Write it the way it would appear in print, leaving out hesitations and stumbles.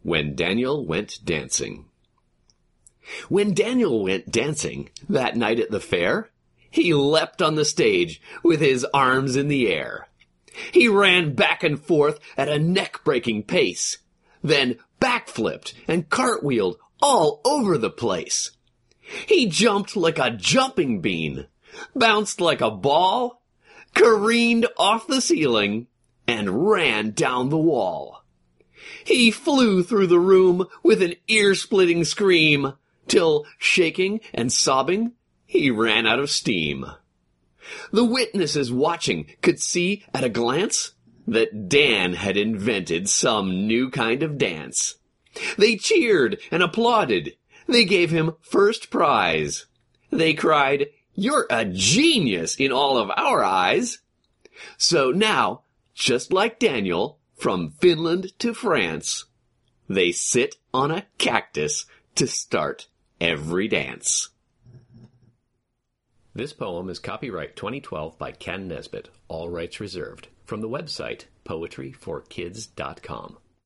When Daniel Went Dancing. When Daniel went dancing that night at the fair, he leapt on the stage with his arms in the air. He ran back and forth at a neck-breaking pace, then backflipped and cartwheeled all over the place. He jumped like a jumping bean, bounced like a ball, careened off the ceiling, and ran down the wall. He flew through the room with an ear-splitting scream, till, shaking and sobbing, he ran out of steam. The witnesses watching could see at a glance that Dan had invented some new kind of dance. They cheered and applauded. They gave him first prize. They cried, "You're a genius in all of our eyes." So now, just like Daniel, from Finland to France, they sit on a cactus to start every dance. This poem is copyright 2012 by Ken Nesbitt, all rights reserved, from the website poetryforkids.com.